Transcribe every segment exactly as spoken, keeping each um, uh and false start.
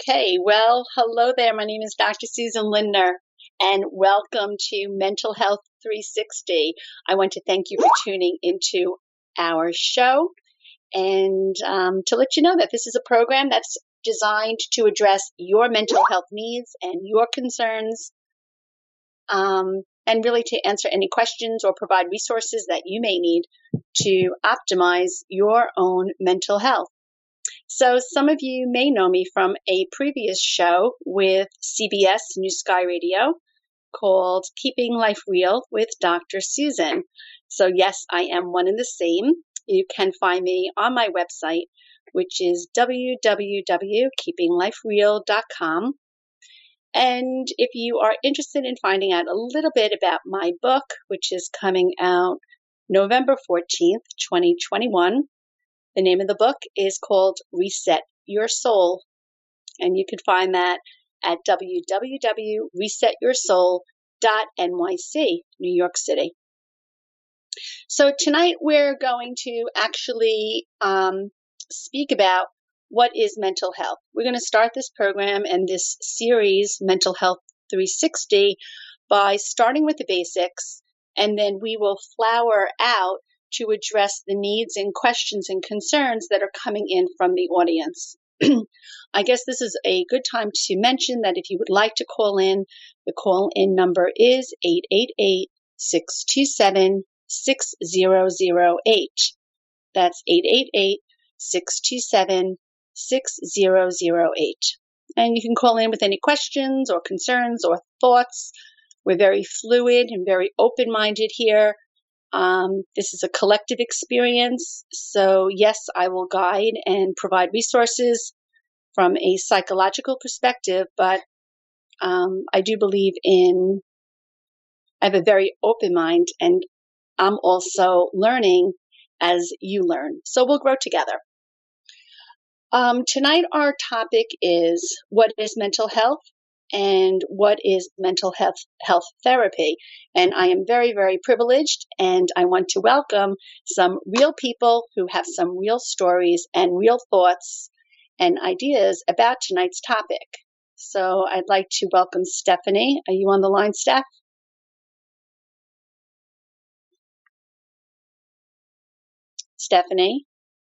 Okay, well, hello there. My name is Doctor Susan Lindner, and welcome to Mental Health three sixty. I want to thank you for tuning into our show and um, to let you know that this is a program that's designed to address your mental health needs and your concerns, um, and really to answer any questions or provide resources that you may need to optimize your own mental health. So some of you may know me from a previous show with C B S New Sky Radio called Keeping Life Real with Doctor Susan. So yes, I am one and the same. You can find me on my website, which is w w w dot keeping life real dot com. And if you are interested in finding out a little bit about my book, which is coming out November fourteenth, twenty twenty-one, the name of the book is called Reset Your Soul, and you can find that at w w w dot reset your soul dot n y c, New York City. So tonight we're going to actually um, speak about what is mental health. We're going to start this program and this series, Mental Health three sixty, by starting with the basics, and then we will flower out to address the needs and questions and concerns that are coming in from the audience. I guess this is a good time to mention that if you would like to call in, the call-in number is eight eight eight, six two seven, six zero zero eight. That's eight eight eight, six two seven, six zero zero eight. And you can call in with any questions or concerns or thoughts. We're very fluid and very open-minded here. Um, this is a collective experience, so yes, I will guide and provide resources from a psychological perspective, but um, I do believe in, I have a very open mind, and I'm also learning as you learn, so we'll grow together. Um, tonight our topic is what is mental health and what is mental health health therapy. And I am very, very privileged, and I want to welcome some real people who have some real stories and real thoughts and ideas about tonight's topic. So I'd like to welcome Stephanie. Are you on the line, Steph? Stephanie?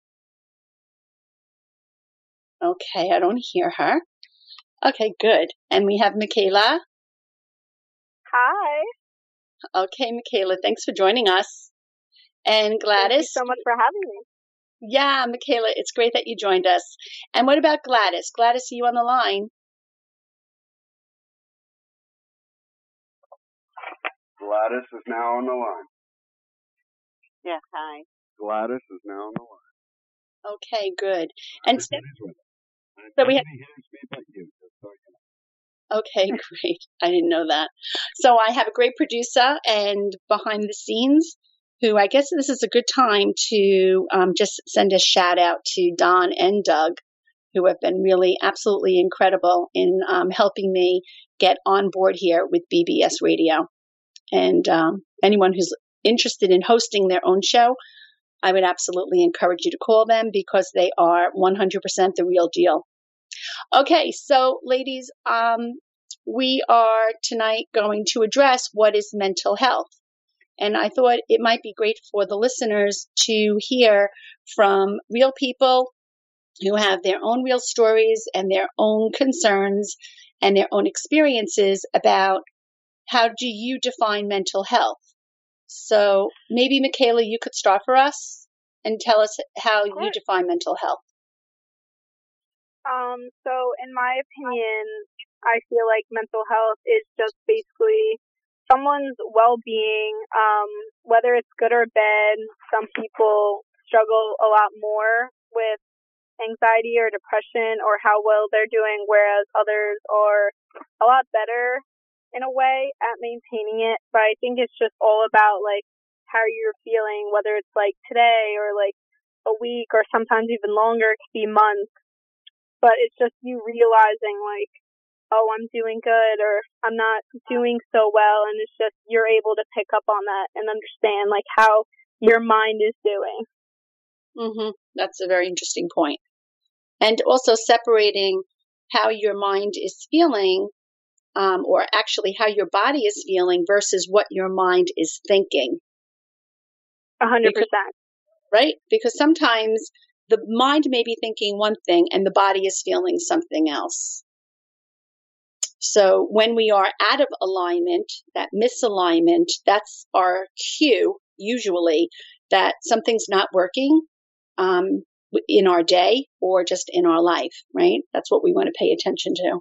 Okay, I don't hear her. Okay, good. And we have Michaela. Hi. Okay, Michaela, thanks for joining us. And Gladys. Thank you so much for having me. Yeah, Michaela, it's great that you joined us. And what about Gladys? Gladys, are you on the line? Gladys is now on the line. Yes, hi. Gladys is now on the line. Okay, good. And Steph- so we have. Okay, great. I didn't know that. So I have a great producer and behind the scenes who I guess this is a good time to um, just send a shout out to Don and Doug, who have been really absolutely incredible in um, helping me get on board here with B B S Radio. And um, anyone who's interested in hosting their own show, I would absolutely encourage you to call them because they are one hundred percent the real deal. Okay, so ladies, um, we are tonight going to address what is mental health. And I thought it might be great for the listeners to hear from real people who have their own real stories and their own concerns and their own experiences about how do you define mental health. So maybe, Michaela, you could start for us and tell us how you define mental health. Um, so in my opinion, I feel like mental health is just basically someone's well-being, um, whether it's good or bad. Some people struggle a lot more with anxiety or depression or how well they're doing, whereas others are a lot better in a way at maintaining it. But I think it's just all about like how you're feeling, whether it's like today or like a week or sometimes even longer, it could be months. But it's just you realizing like, oh, I'm doing good or I'm not doing so well. And it's just you're able to pick up on that and understand like how your mind is doing. Mm-hmm. That's a very interesting point. And also separating how your mind is feeling, um, or actually how your body is feeling versus what your mind is thinking. A hundred percent. Right? Because sometimes the mind may be thinking one thing and the body is feeling something else. So when we are out of alignment, that misalignment, that's our cue, usually, that something's not working um, in our day or just in our life, right? That's what we want to pay attention to.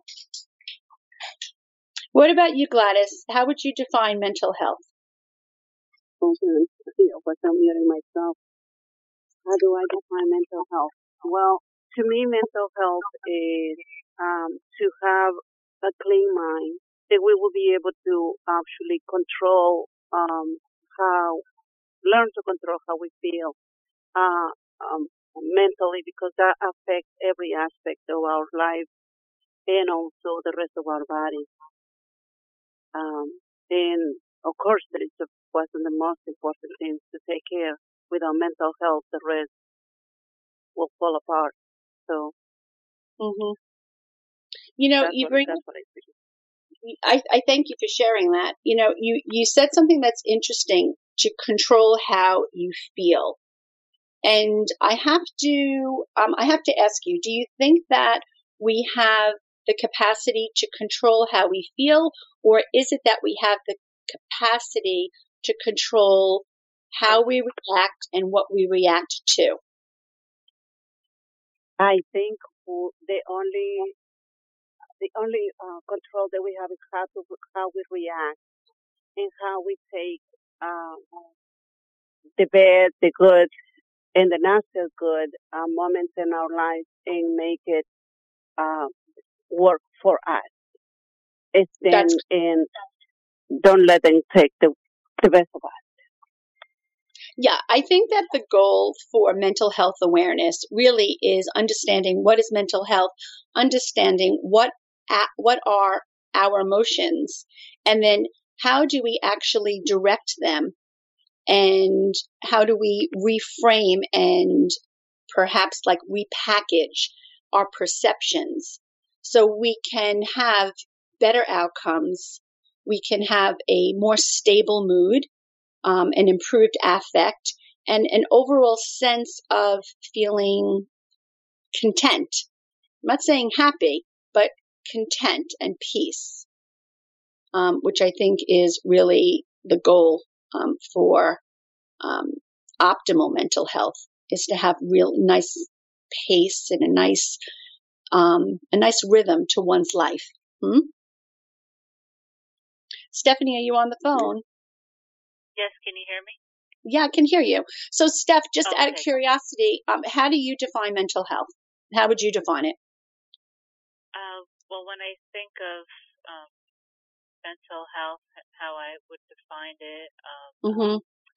What about you, Gladys? How would you define mental health? Okay, what's I'm muting myself. How do I define mental health? Well, to me, mental health is um, to have a clean mind, that we will be able to actually control um, how, learn to control how we feel uh, um, mentally, because that affects every aspect of our life and also the rest of our body. Um, and of course, that is the, one of the most important things to take care. Without mental health, the rest will fall apart. So, mm-hmm. you know, you what, bring. That's what I think. I, I thank you for sharing that. You know, you, you said something that's interesting, to control how you feel. And I have to, um, I have to ask you, do you think that we have the capacity to control how we feel, or is it that we have the capacity to control how we react and what we react to? I think the only the only uh, control that we have is how to how we react and how we take um, the bad, the good, and the not so good uh, moments in our lives and make it uh, work for us. It's then and don't let them take the the best of us. Yeah, I think that the goal for mental health awareness really is understanding what is mental health, understanding what what are our emotions, and then how do we actually direct them, and how do we reframe and perhaps like repackage our perceptions so we can have better outcomes, we can have a more stable mood, Um, an improved affect, and an overall sense of feeling content. I'm not saying happy, but content and peace, um, which I think is really the goal um, for um, optimal mental health, is to have real nice pace and a nice um, a nice rhythm to one's life. Hmm? Stephanie, are you on the phone? Yes, can you hear me? Yeah, I can hear you. So, Steph, just oh, out okay. of curiosity, um, how do you define mental health? How would you define it? Uh, well, when I think of um, mental health, how I would define it, um, mm-hmm.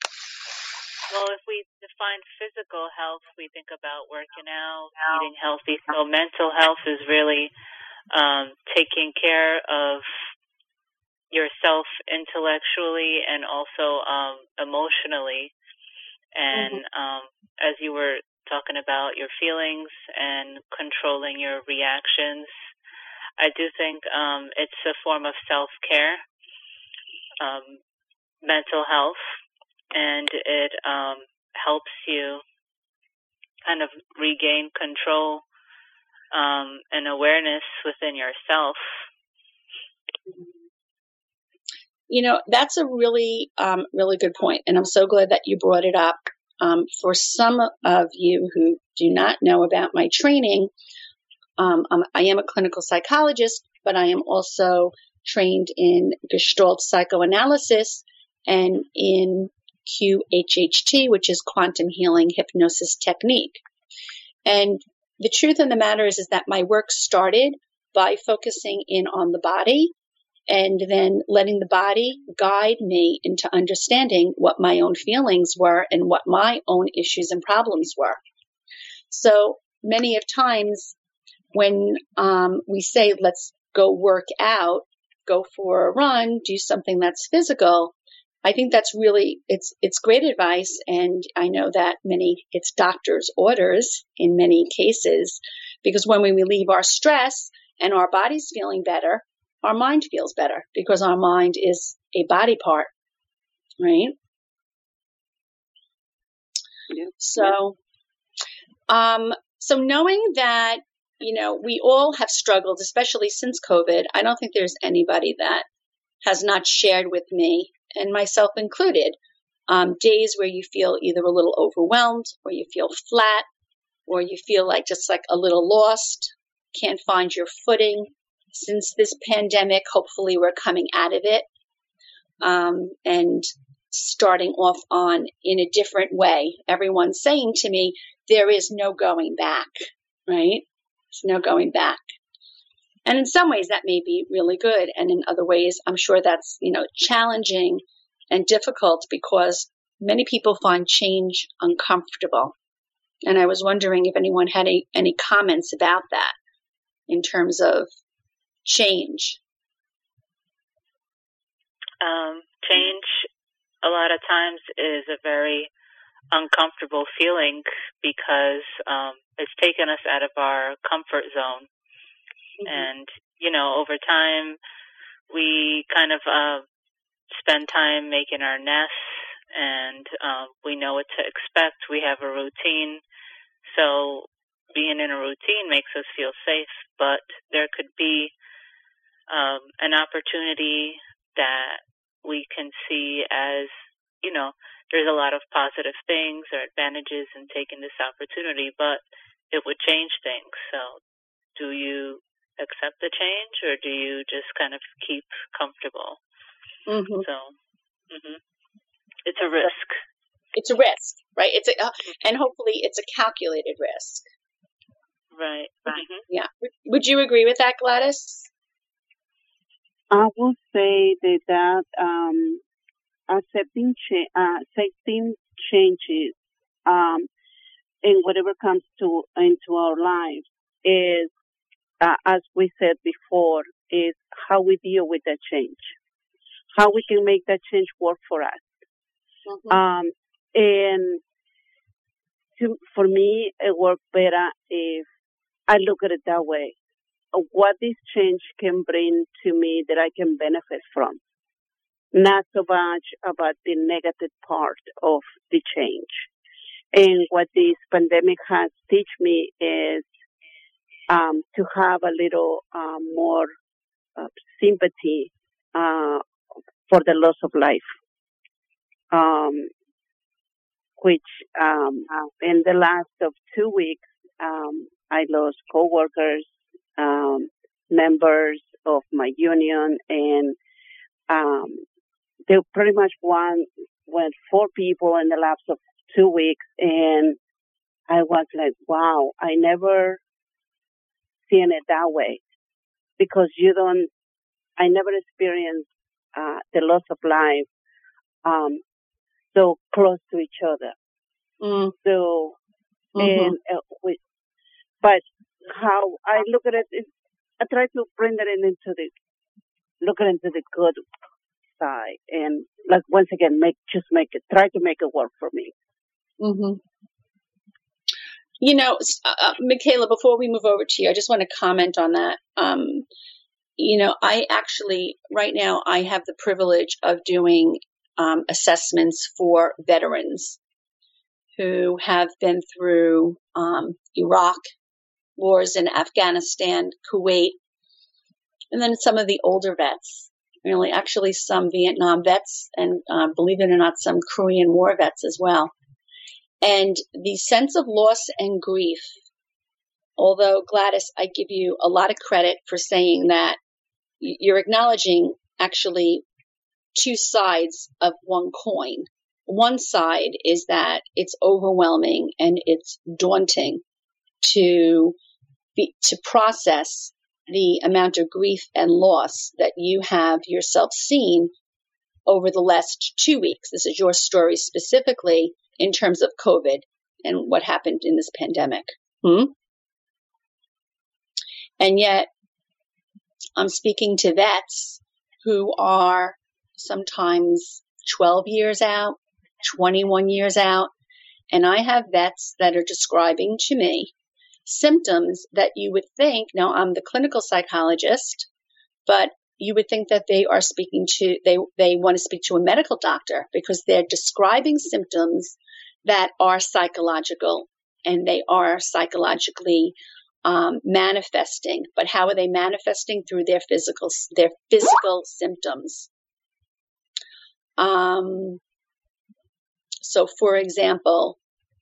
well, if we define physical health, we think about working out, eating healthy. So mental health is really um, taking care of yourself intellectually and also um, emotionally. And mm-hmm. um, as you were talking about your feelings and controlling your reactions, I do think um, it's a form of self-care, um, mental health, and it um, helps you kind of regain control um, and awareness within yourself. You know, that's a really, um, really good point, and I'm so glad that you brought it up. Um, for some of you who do not know about my training, um, I'm, I am a clinical psychologist, but I am also trained in Gestalt psychoanalysis and in Q H H T, which is quantum healing hypnosis technique. And the truth of the matter is, is that my work started by focusing in on the body, and then letting the body guide me into understanding what my own feelings were and what my own issues and problems were. So many of times when um, we say, let's go work out, go for a run, do something that's physical, I think that's really, it's it's great advice. And I know that many, it's doctor's orders in many cases, because when we relieve our stress and our body's feeling better, our mind feels better because our mind is a body part, right? Yeah. So, um, so knowing that, you know, we all have struggled, especially since COVID. I don't think there's anybody that has not shared with me, and myself included, um, days where you feel either a little overwhelmed, or you feel flat, or you feel like just like a little lost, can't find your footing. Since this pandemic, hopefully we're coming out of it, um, and starting off on in a different way. Everyone's saying to me, there is no going back, right? There's no going back. And in some ways that may be really good. And in other ways, I'm sure that's, you know, challenging and difficult because many people find change uncomfortable. And I was wondering if anyone had any, any comments about that in terms of change. Um, change a lot of times is a very uncomfortable feeling because um, it's taken us out of our comfort zone. Mm-hmm. And, you know, over time, we kind of uh, spend time making our nests, and um, we know what to expect. We have a routine. So being in a routine makes us feel safe, but there could be um, an opportunity that we can see as, you know, there's a lot of positive things or advantages in taking this opportunity, but it would change things. So do you accept the change, or do you just kind of keep comfortable? Mm-hmm. So mm-hmm. It's a risk. It's a risk, right? It's a, uh, and hopefully it's a calculated risk. Right. Mm-hmm. Yeah. Would you agree with that, Gladys? I will say that, that um, accepting, cha- uh, accepting changes um, in whatever comes to into our lives is, uh, as we said before, is how we deal with that change, how we can make that change work for us. Mm-hmm. Um, and to, for me, it works better if I look at it that way. What this change can bring to me that I can benefit from. Not so much about the negative part of the change. And what this pandemic has taught me is um, to have a little uh, more uh, sympathy uh, for the loss of life, um, which um, in the last of two weeks, um, I lost coworkers, um, members of my union, and um, they pretty much won, went four people in the lapse of two weeks, and I was like, wow, I never seen it that way, because you don't, I never experienced uh, the loss of life um, so close to each other. Mm. So, mm-hmm. and uh, we, but how I look at it, is I try to bring it into the, look at it into the good side, and like once again, make just make it, try to make it work for me. Mm-hmm. You know, uh, Michaela, before we move over to you, I just want to comment on that. Um, you know, I actually, right now, I have the privilege of doing um, assessments for veterans who have been through um, Iraq, wars in Afghanistan, Kuwait, and then some of the older vets, really actually some Vietnam vets, and uh, believe it or not, some Korean War vets as well. And the sense of loss and grief, although Gladys, I give you a lot of credit for saying that you're acknowledging actually two sides of one coin. One side is that it's overwhelming and it's daunting to be, to process the amount of grief and loss that you have yourself seen over the last two weeks. This is your story specifically in terms of COVID and what happened in this pandemic. Hmm? And yet, I'm speaking to vets who are sometimes twelve years out, twenty-one years out, and I have vets that are describing to me symptoms that you would think, now I'm the clinical psychologist, but you would think that they are speaking to, they, they want to speak to a medical doctor because they're describing symptoms that are psychological and they are psychologically um, manifesting. But how are they manifesting? Through their physical, their physical symptoms. Um, so for example,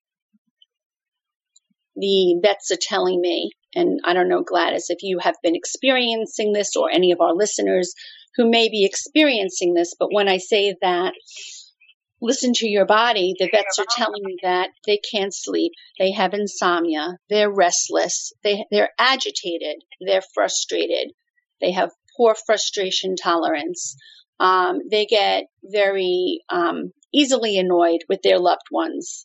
the vets are telling me, and I don't know, Gladys, if you have been experiencing this or any of our listeners who may be experiencing this, but when I say that, listen to your body, the vets are telling me that they can't sleep, they have insomnia, they're restless, they, they're agitated, they're frustrated, they have poor frustration tolerance, um, they get very um, easily annoyed with their loved ones.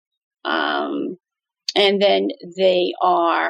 Um, and then they are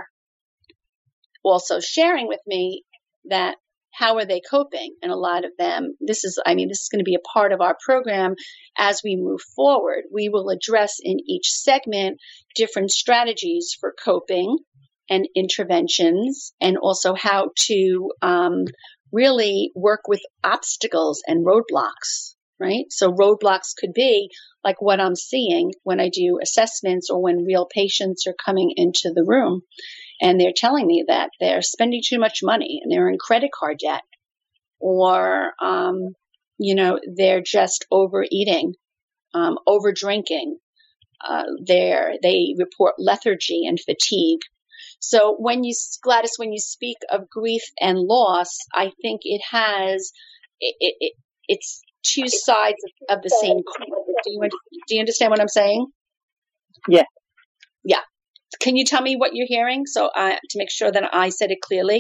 also sharing with me that how are they coping? And a lot of them, this is, I mean, this is going to be a part of our program as we move forward. We will address in each segment different strategies for coping and interventions, and also how to um, really work with obstacles and roadblocks, right? So roadblocks could be like what I'm seeing when I do assessments or when real patients are coming into the room. And they're telling me that they're spending too much money and they're in credit card debt, or, um, you know, they're just overeating, um, over drinking. Uh, they're, they report lethargy and fatigue. So when you, Gladys, when you speak of grief and loss, I think it has, it, it, it it's two sides of, of the same coin. Do you, do you understand what I'm saying? Yeah. Yeah. Can you tell me what you're hearing, so uh, to make sure that I said it clearly?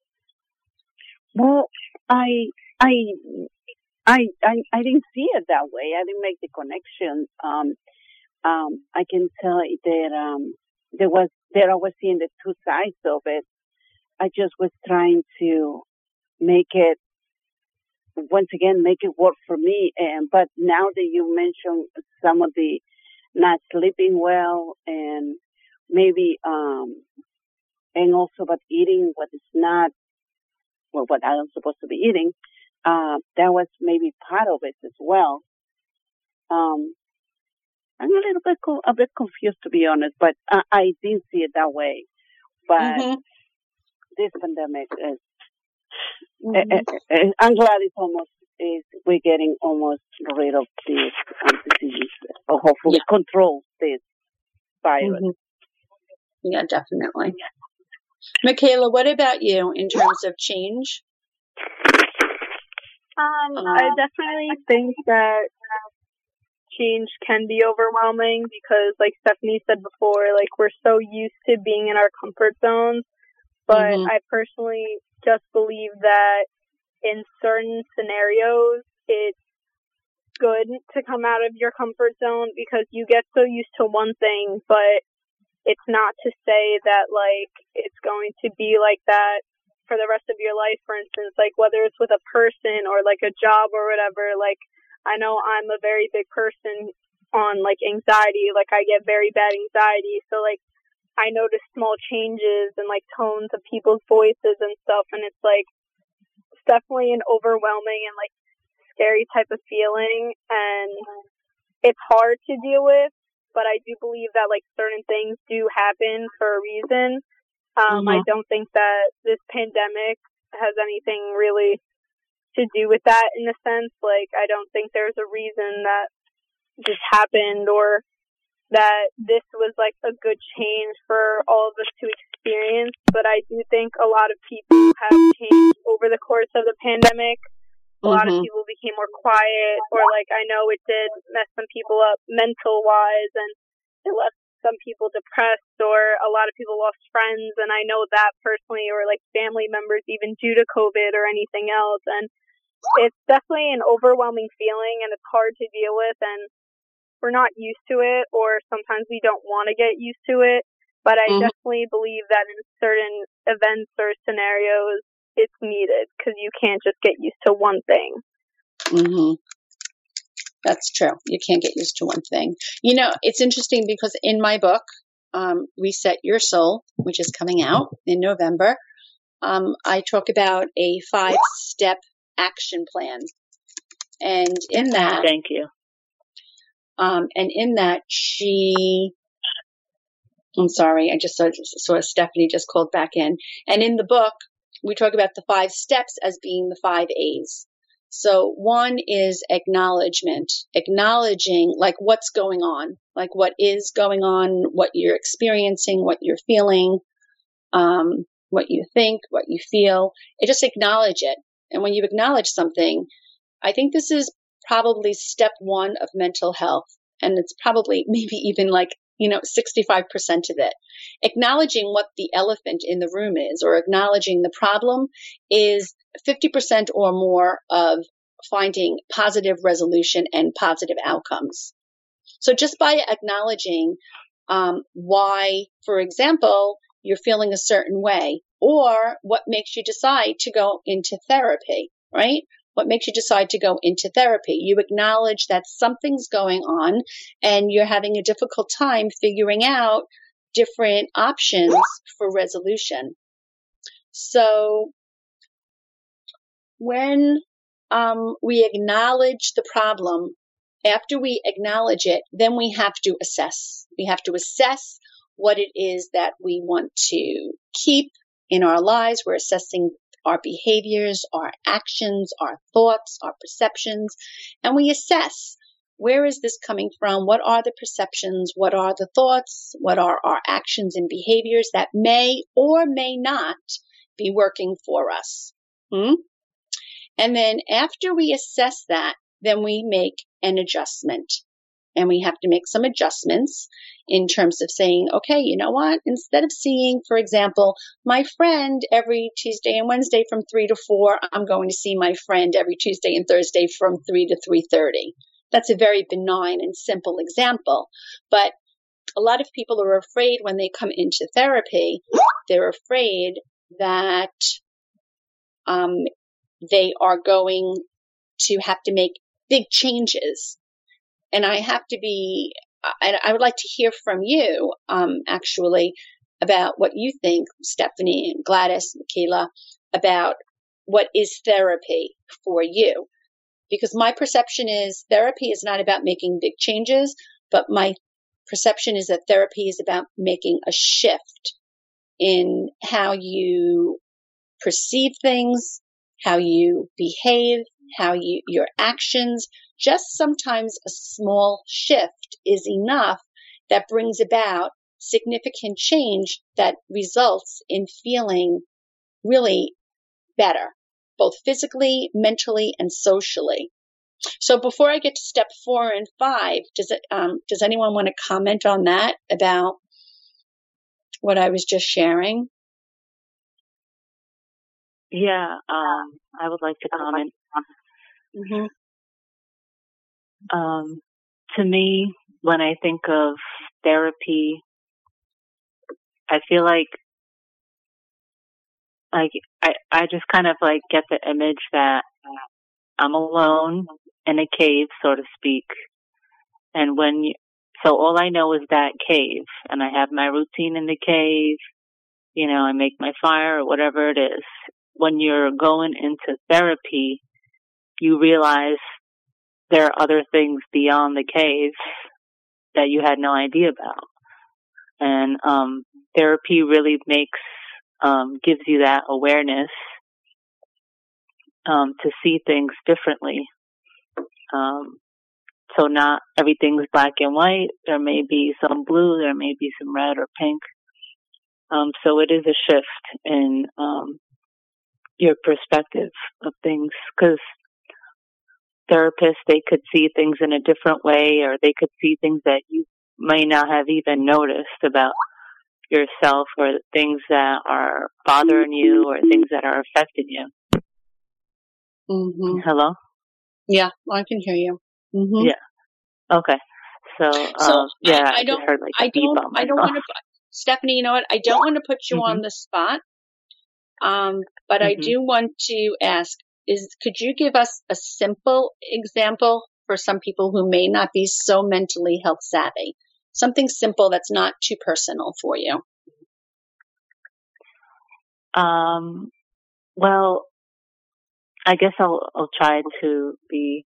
Well, I, I, I, I, I didn't see it that way. I didn't make the connection. Um, um, I can tell that um, there was that I was seeing the two sides of it. I just was trying to make it once again make it work for me. And but now that you mentioned some of the not sleeping well and maybe, um, and also about eating what is not, well, what I'm supposed to be eating, uh, that was maybe part of it as well. Um, I'm a little bit, co- a bit confused, to be honest, but I, I didn't see it that way. But mm-hmm. this pandemic is, mm-hmm. uh, uh, uh, I'm glad it's almost, is we're getting almost rid of this um, disease, or hopefully yeah. control this virus. Mm-hmm. Yeah, definitely. Michaela, what about you in terms of change? Um, uh, I definitely think that change can be overwhelming because, like Stephanie said before, like we're so used to being in our comfort zones. But mm-hmm. I personally just believe that in certain scenarios, it's good to come out of your comfort zone because you get so used to one thing, but it's not to say that, like, it's going to be like that for the rest of your life, for instance, like, whether it's with a person or, like, a job or whatever. Like, I know I'm a very big person on, like, anxiety. Like, I get very bad anxiety. So, like, I notice small changes and, like, tones of people's voices and stuff. And it's, like, it's definitely an overwhelming and, like, scary type of feeling. And it's hard to deal with. But I do believe that, like, certain things do happen for a reason. Um, mm-hmm. I don't think that this pandemic has anything really to do with that in a sense. Like, I don't think there's a reason that this happened or that this was, like, a good change for all of us to experience. But I do think a lot of people have changed over the course of the pandemic. A lot mm-hmm. of people became more quiet, or, like, I know it did mess some people up mental-wise, and it left some people depressed, or a lot of people lost friends, and I know that personally, or, like, family members even due to COVID or anything else, and it's definitely an overwhelming feeling, and it's hard to deal with, and we're not used to it, or sometimes we don't want to get used to it, but I mm-hmm. definitely believe that in certain events or scenarios, it's needed because you can't just get used to one thing. Mm-hmm. That's true. You can't get used to one thing. You know, it's interesting because in my book, um, Reset Your Soul, which is coming out in November, um, I talk about a five-step action plan. And in that, thank you. Um, and in that, she, I'm sorry, I just saw, saw Stephanie just called back in. And in the book, we talk about the five steps as being the five A's. So one is acknowledgement, acknowledging like what's going on, like what is going on, what you're experiencing, what you're feeling, um, what you think, what you feel. And just acknowledge it. And when you acknowledge something, I think this is probably step one of mental health. And it's probably maybe even like, you know, sixty-five percent of it. Acknowledging what the elephant in the room is, or acknowledging the problem, is fifty percent or more of finding positive resolution and positive outcomes. So just by acknowledging um, why, for example, you're feeling a certain way, or what makes you decide to go into therapy, right? What makes you decide to go into therapy? You acknowledge that something's going on and you're having a difficult time figuring out different options for resolution. So when um, we acknowledge the problem, after we acknowledge it, then we have to assess. We have to assess what it is that we want to keep in our lives. We're assessing our behaviors, our actions, our thoughts, our perceptions, and we assess, where is this coming from? What are the perceptions? What are the thoughts? What are our actions and behaviors that may or may not be working for us? Hmm? And then after we assess that, then we make an adjustment. And we have to make some adjustments in terms of saying, okay, you know what? Instead of seeing, for example, my friend every Tuesday and Wednesday from three to four, I'm going to see my friend every Tuesday and Thursday from three to three thirty. That's a very benign and simple example. But a lot of people are afraid when they come into therapy, they're afraid that um, they are going to have to make big changes. And I have to be, I, I would like to hear from you, um, actually, about what you think, Stephanie and Gladys, Michaela, about what is therapy for you. Because my perception is therapy is not about making big changes, but my perception is that therapy is about making a shift in how you perceive things, how you behave, how you, your actions. Just sometimes a small shift is enough that brings about significant change that results in feeling really better, both physically, mentally, and socially. So before I get to step four and five, does it, um, does anyone want to comment on that about what I was just sharing? Yeah, um, I would like to comment. Mm-hmm. Um, to me, when I think of therapy, I feel like, like I, I just kind of like get the image that I'm alone in a cave, so to speak. And when you, so all I know is that cave, and I have my routine in the cave. You know, I make my fire or whatever it is. When you're going into therapy, you realize there are other things beyond the cave that you had no idea about. And um, therapy really makes, um, gives you that awareness um, to see things differently. Um, so not everything's black and white. There may be some blue, there may be some red or pink. Um, so it is a shift in um, your perspective of things, because therapists, they could see things in a different way, or they could see things that you may not have even noticed about yourself, or things that are bothering you, or things that are affecting you. Mm-hmm. Hello? Yeah, I can hear you. Mm-hmm. Yeah. Okay. So, so um, yeah, I, I don't, I just heard like a I beep don't, on my I don't phone. want to, Stephanie, you know what? I don't want to put you Mm-hmm. on the spot. Um, but mm-hmm. I do want to ask, is, could you give us a simple example for some people who may not be so mentally health savvy? Something simple that's not too personal for you. Um, well, I guess I'll, I'll try to be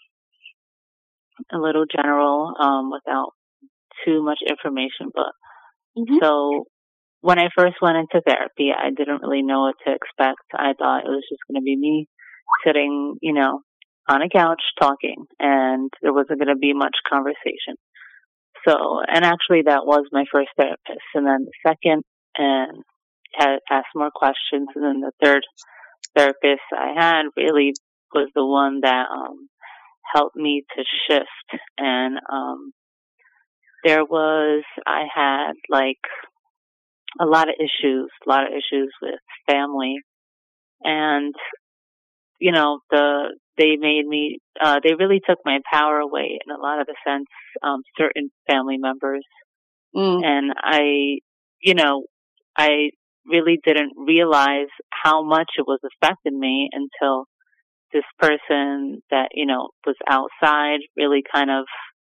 a little general, um, without too much information. But Mm-hmm. so when I first went into therapy, I didn't really know what to expect. I thought it was just going to be me sitting, you know, on a couch talking, and there wasn't going to be much conversation. So, and actually that was my first therapist. And then the second, and had asked more questions. And then the third therapist I had really was the one that, um, helped me to shift. And, um, there was, I had like a lot of issues, a lot of issues with family. And, you know, the, they made me, uh, they really took my power away in a lot of the sense, um, certain family members. Mm. And I, you know, I really didn't realize how much it was affecting me until this person that, you know, was outside really kind of,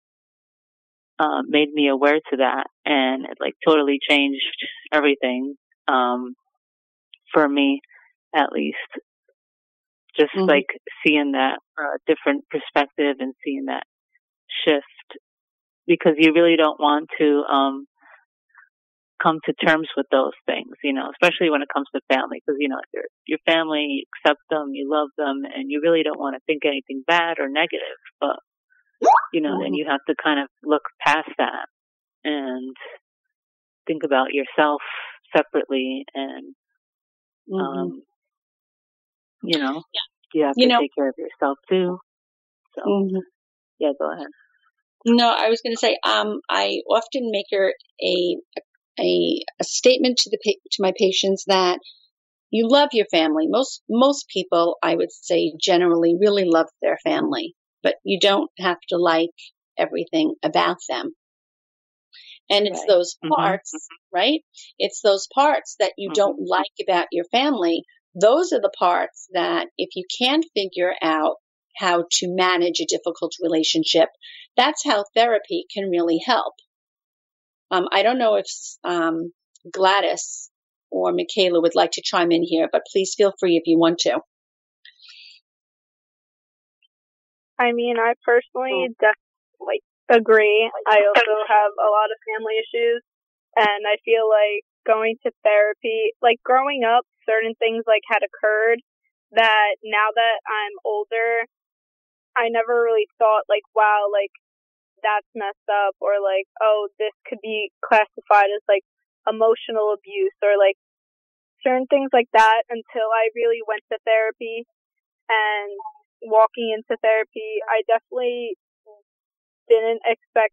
uh, made me aware to that. And it like totally changed everything, um, for me, at least. Just Mm-hmm. like seeing that uh, different perspective and seeing that shift, because you really don't want to um, come to terms with those things, you know, especially when it comes to family, because, you know, your your family, you accept them, you love them, and you really don't want to think anything bad or negative. But, you know, Mm-hmm. then you have to kind of look past that and think about yourself separately, and, Mm-hmm. um, you know, you have You to know, take care of yourself too. So, mm-hmm. yeah, go ahead. No, I was going to say, um, I often make a, a a a statement to the pa- to my patients that you love your family. Most most people, I would say, generally really love their family, but you don't have to like everything about them. And it's Right. those Mm-hmm. parts, right? It's those parts that you Mm-hmm. don't like about your family. Those are the parts that if you can't figure out how to manage a difficult relationship, that's how therapy can really help. Um, I don't know if um, Gladys or Michaela would like to chime in here, but please feel free if you want to. I mean, I personally definitely agree. I also have a lot of family issues, and I feel like going to therapy, like growing up, certain things like had occurred that now that I'm older, I never really thought like, wow, like that's messed up, or like, oh, this could be classified as like emotional abuse, or like certain things like that, until I really went to therapy. And walking into therapy, I definitely didn't expect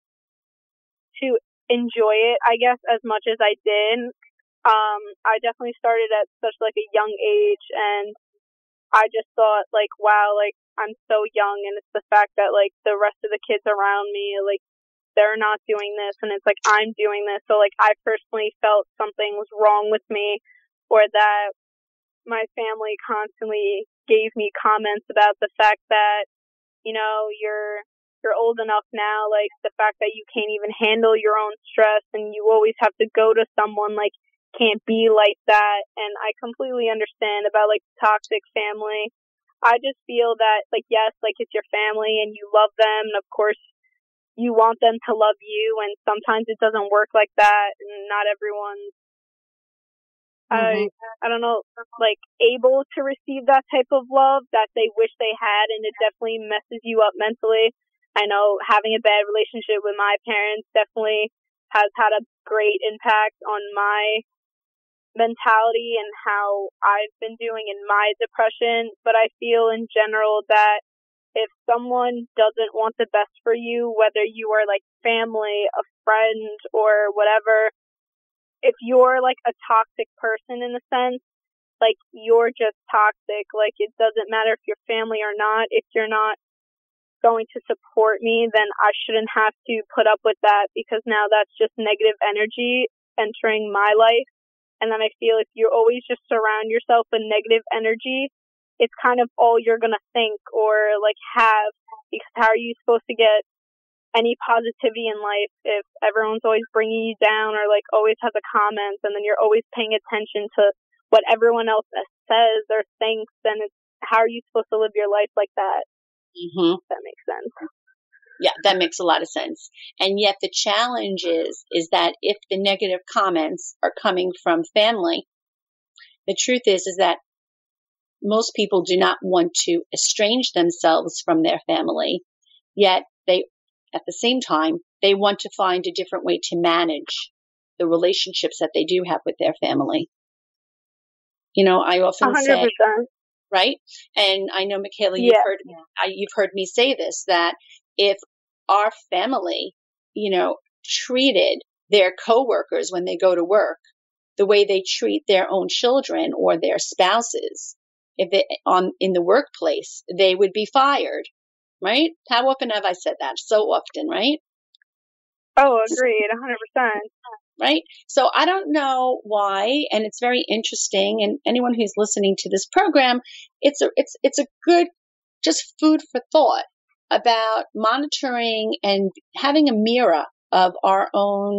to enjoy it, I guess, as much as I did. Um, I definitely started at such like a young age, and I just thought like, wow, like I'm so young, and it's the fact that like the rest of the kids around me, like they're not doing this, and it's like I'm doing this. So like I personally felt something was wrong with me, or that my family constantly gave me comments about the fact that, you know, you're you're old enough now, like the fact that you can't even handle your own stress and you always have to go to someone, like can't be like that. And I completely understand about like toxic family. I just feel that like, yes, like it's your family and you love them, and of course you want them to love you, and sometimes it doesn't work like that, and not everyone's Mm-hmm. I I don't know, like able to receive that type of love that they wish they had, and it definitely messes you up mentally. I know having a bad relationship with my parents definitely has had a great impact on my mentality and how I've been doing in my depression, but I feel in general that if someone doesn't want the best for you, whether you are like family, a friend, or whatever, if you're like a toxic person in a sense, like you're just toxic. Like it doesn't matter if you're family or not. If you're not going to support me, then I shouldn't have to put up with that, because now that's just negative energy entering my life. And then I feel if you always just surround yourself with negative energy, it's kind of all you're going to think or like have, because how are you supposed to get any positivity in life if everyone's always bringing you down or like always has a comment, and then you're always paying attention to what everyone else says or thinks, then it's, how are you supposed to live your life like that? Mm-hmm. If that makes sense. Yeah, that makes a lot of sense. And yet the challenge is, is that if the negative comments are coming from family, the truth is, is that most people do not want to estrange themselves from their family, yet they, at the same time, they want to find a different way to manage the relationships that they do have with their family. You know, I often one hundred percent. say, right? And I know, Michaela, you've Yeah. heard, I, you've heard me say this, that if our family, you know, treated their coworkers when they go to work the way they treat their own children or their spouses, if it on in the workplace, they would be fired, right? How often have I said that? So often, right? Oh, agreed, one hundred percent. Right? So I don't know why, and it's very interesting. And anyone who's listening to this program, it's a it's it's a good just food for thought about monitoring and having a mirror of our own,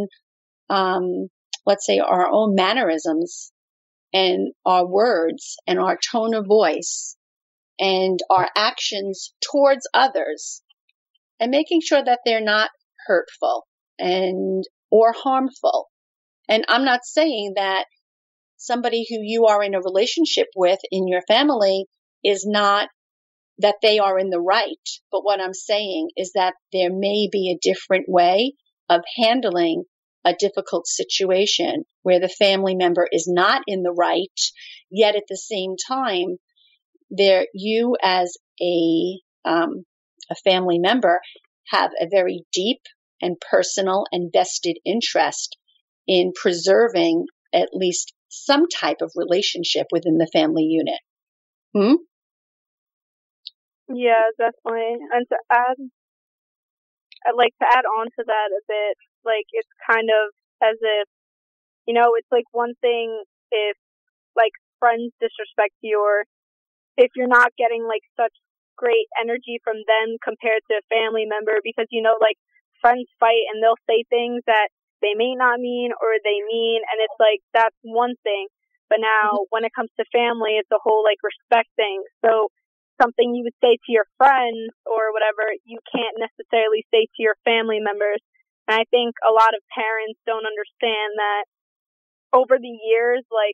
um, let's say, our own mannerisms and our words and our tone of voice and our actions towards others, and making sure that they're not hurtful and or harmful. And I'm not saying that somebody who you are in a relationship with in your family is not, that they are in the right. But what I'm saying is that there may be a different way of handling a difficult situation where the family member is not in the right, yet at the same time, there you as a um, a family member have a very deep and personal and vested interest in preserving at least some type of relationship within the family unit. Hmm? Yeah, definitely. And to add, I'd like to add on to that a bit, like, it's kind of as if, you know, it's like one thing if, like, friends disrespect you, or if you're not getting, like, such great energy from them compared to a family member, because, you know, like, friends fight and they'll say things that they may not mean or they mean, and it's like, that's one thing. But now when it comes to family, it's a whole like respect thing. So something you would say to your friends or whatever, you can't necessarily say to your family members. And I think a lot of parents don't understand that over the years, like,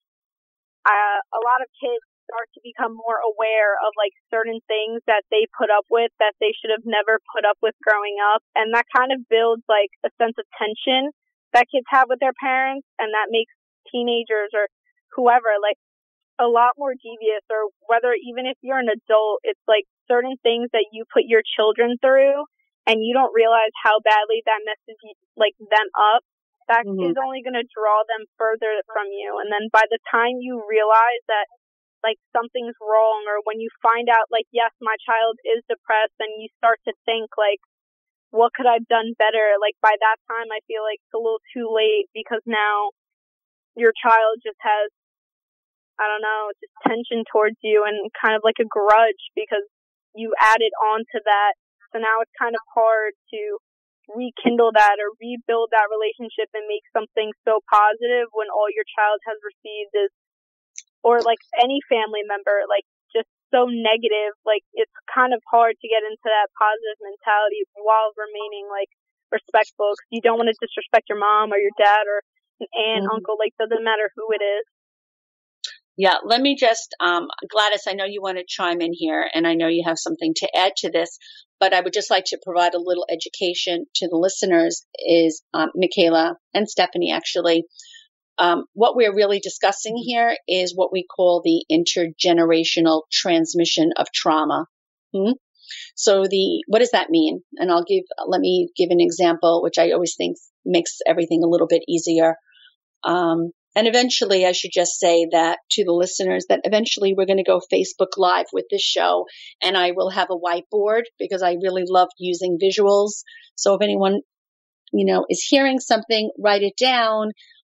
uh, a lot of kids start to become more aware of like certain things that they put up with that they should have never put up with growing up. And that kind of builds like a sense of tension that kids have with their parents, and that makes teenagers or whoever like a lot more devious, or whether even if you're an adult, it's like certain things that you put your children through and you don't realize how badly that messes like them up. That mm-hmm. is only going to draw them further from you. And then by the time you realize that like something's wrong, or when you find out like, yes, my child is depressed, and you start to think like, what could I have done better? Like by that time, I feel like it's a little too late, because now your child just has, I don't know, just tension towards you and kind of like a grudge because you added on to that. So now it's kind of hard to rekindle that or rebuild that relationship and make something so positive when all your child has received is, or like any family member, like just so negative. Like it's kind of hard to get into that positive mentality while remaining like respectful, because you don't want to disrespect your mom or your dad or an aunt, mm-hmm. uncle, like doesn't matter who it is. Yeah, let me just, um, Gladys, I know you want to chime in here, and I know you have something to add to this, but I would just like to provide a little education to the listeners, is um, Michaela and Stephanie, actually. Um, what we're really discussing here is what we call the intergenerational transmission of trauma. Hmm? So the, what does that mean? And I'll give, let me give an example, which I always think makes everything a little bit easier. Um, and eventually I should just say that to the listeners that eventually we're going to go Facebook Live with this show, and I will have a whiteboard because I really love using visuals. So if anyone, you know, is hearing something, write it down.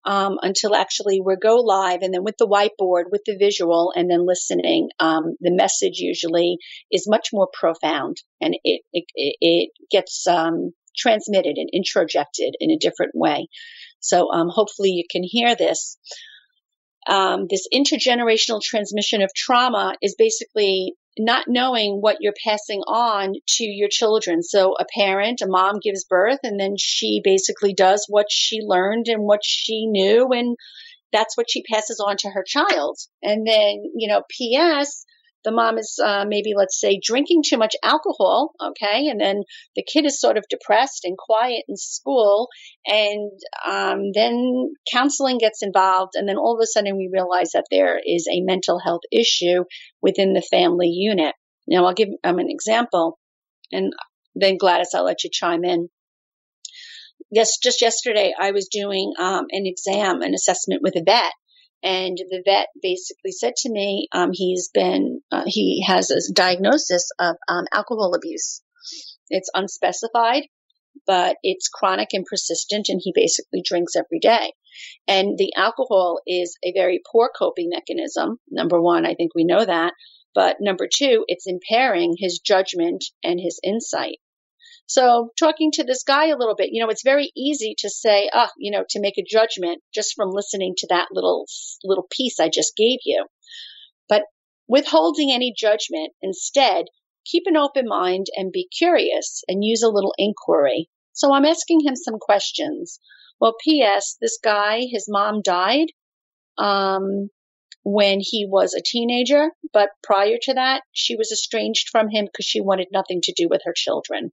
um, until actually we go live, and then with the whiteboard, with the visual, and then listening, um, the message usually is much more profound, and it it, it gets um, transmitted and introjected in a different way. So um, hopefully you can hear this. Um, this intergenerational transmission of trauma is basically not knowing what you're passing on to your children. So a parent, a mom gives birth, and then she basically does what she learned and what she knew, and that's what she passes on to her child. And then, you know, P S, the mom is uh, maybe, let's say, drinking too much alcohol, okay? And then the kid is sort of depressed and quiet in school, and um, then counseling gets involved, and then all of a sudden we realize that there is a mental health issue within the family unit. Now, I'll give um, an example, and then Gladys, I'll let you chime in. Yes, just yesterday I was doing um, an exam, an assessment with a vet. And the vet basically said to me, um, he's been, uh, he has a diagnosis of um, alcohol abuse. It's unspecified, but it's chronic and persistent, and he basically drinks every day. And the alcohol is a very poor coping mechanism. Number one, I think we know that. But number two, it's impairing his judgment and his insight. So talking to this guy a little bit, you know, it's very easy to say, ah, you know, to make a judgment just from listening to that little, little piece I just gave you. But withholding any judgment, instead, keep an open mind and be curious and use a little inquiry. So I'm asking him some questions. Well, P S, this guy, his mom died um, when he was a teenager. But prior to that, she was estranged from him because she wanted nothing to do with her children.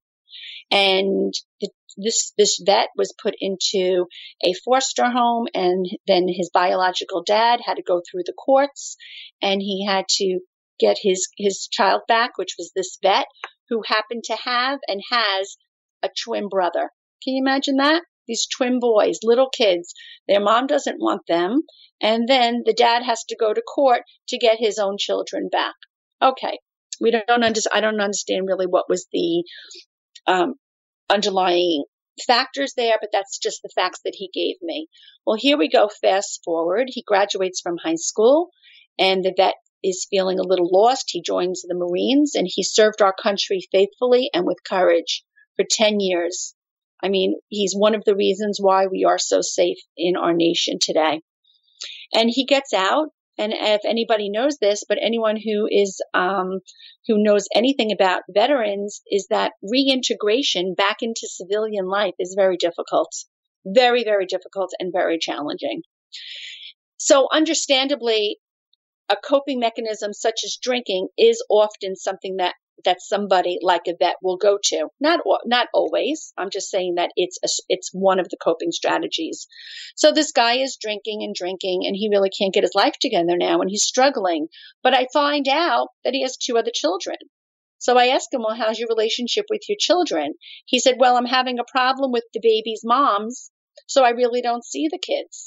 And this this vet was put into a foster home, and then his biological dad had to go through the courts, and he had to get his, his child back, which was this vet who happened to have and has a twin brother. Can you imagine that? These twin boys, little kids, their mom doesn't want them, and then the dad has to go to court to get his own children back. Okay, we don't understand. I don't understand really what was the um, underlying factors there, but that's just the facts that he gave me. Well, here we go. Fast forward. He graduates from high school, and the vet is feeling a little lost. He joins the Marines, and he served our country faithfully and with courage for ten years. I mean, he's one of the reasons why we are so safe in our nation today. And he gets out. And if anybody knows this, but anyone who is um, who knows anything about veterans, is that reintegration back into civilian life is very difficult, very, very difficult and very challenging. So understandably, a coping mechanism such as drinking is often something that that somebody like a vet will go to. Not not always. I'm just saying that it's a, it's one of the coping strategies. So this guy is drinking and drinking, and he really can't get his life together now, and he's struggling. But I find out that he has two other children. So I ask him, well, how's your relationship with your children? He said, well, I'm having a problem with the baby's moms, so I really don't see the kids.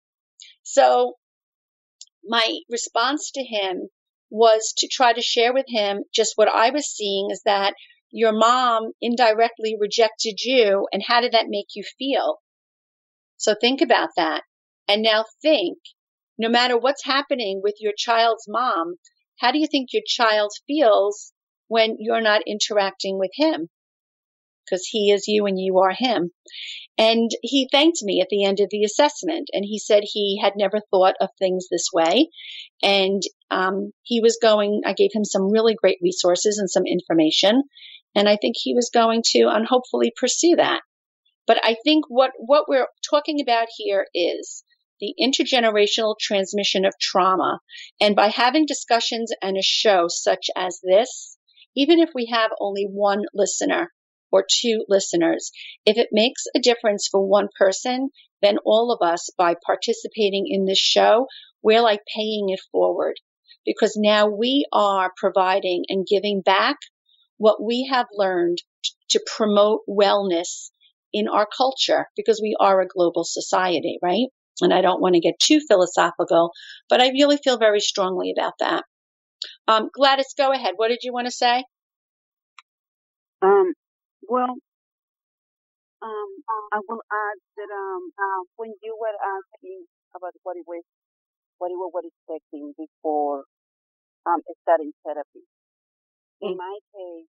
So my response to him was to try to share with him just what I was seeing, is that your mom indirectly rejected you, and how did that make you feel? So think about that. And now think, no matter what's happening with your child's mom, how do you think your child feels when you're not interacting with him? Because he is you and you are him. And he thanked me at the end of the assessment, and he said he had never thought of things this way. And um, he was going, I gave him some really great resources and some information, and I think he was going to and hopefully pursue that. But I think what, what we're talking about here is the intergenerational transmission of trauma. And by having discussions and a show such as this, even if we have only one listener or two listeners, if it makes a difference for one person, then all of us, by participating in this show, we're like paying it forward, because now we are providing and giving back what we have learned to promote wellness in our culture, because we are a global society, right? And I don't want to get too philosophical, but I really feel very strongly about that. Um, Gladys, go ahead. What did you want to say? Um, well, um, I will add that um, uh, when you were asking about what it was, what you were expecting before um, starting therapy, in my case,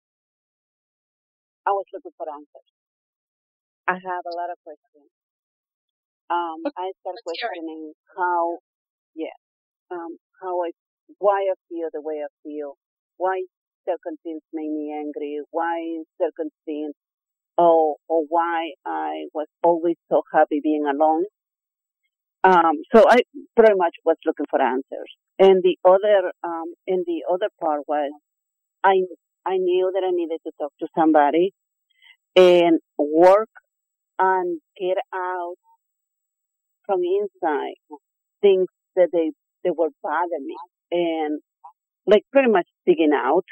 I was looking for answers. I have a lot of questions. Um, I started questioning how, yeah, um, how I, why I feel the way I feel, why certain things make me angry, why certain things, or, or why I was always so happy being alone. Um, so I pretty much was looking for answers. And the other, um, and the other part was, I, I knew that I needed to talk to somebody and work and get out from inside things that they, they were bothering me, and like pretty much digging out.